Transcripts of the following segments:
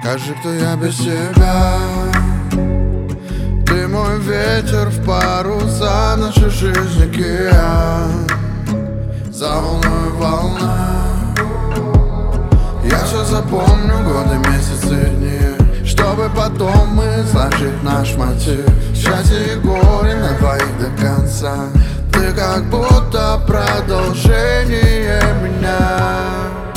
Скажи, кто я без тебя? Ты мой ветер в паруса нашей жизни океан. За волной волна. Я все запомню, годы, месяцы, дни, чтобы потом мы сложить наш мотив. Счастье и горе на двоих до конца. Ты как будто продолжение меня.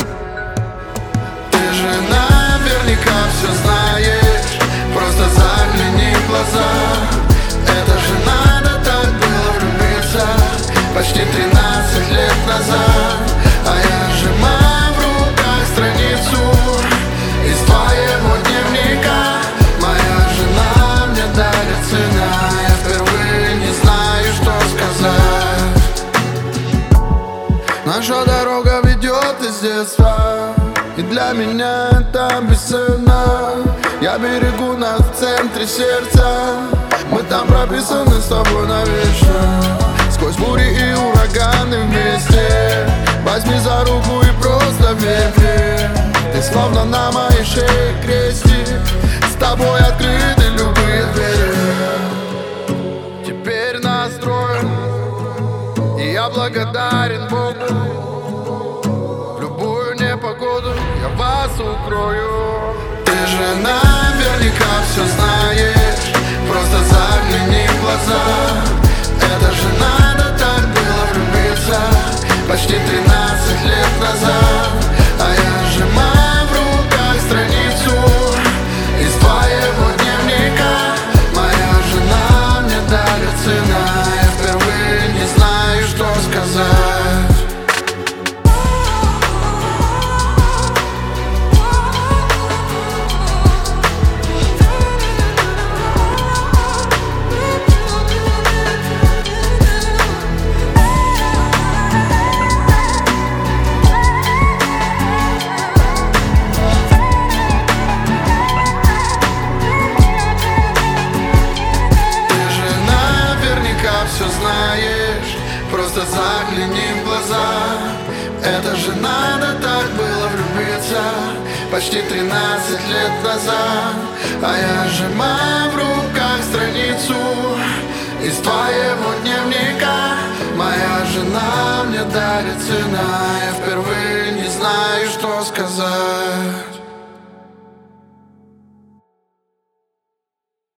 Ты же наверняка все знаешь, просто загляни в глаза. Это же надо так было влюбиться почти 13 лет назад. А я сжимаю в руках страницу из твоего дневника. Моя жена мне дарит цена. Я впервые не знаю, что сказать. Наша дорога ведет из детства, и для меня это бесценно. Я берегу нас в центре сердца. Мы там прописаны с тобой навечно. Сквозь бури и ураганы вместе. Возьми за руку и просто верь мне. Ты словно на моей шее крестик. С тобой открыты любые двери. Теперь настроен, и я благодарен Богу. В любую непогоду я вас укрою. Ты же наверняка все знаешь, просто загляни в глаза. Это же надо так было влюбиться почти 13 лет назад. А я сжимаю в руках страницу из твоего дневника. Моя жена мне дарит цена. Я впервые не знаю, что сказать. Все знаешь, просто загляни в глаза. Это же надо так было влюбиться почти 13 лет назад. А я сжимаю в руках страницу из твоего дневника. Моя жена мне дарит цена. Я впервые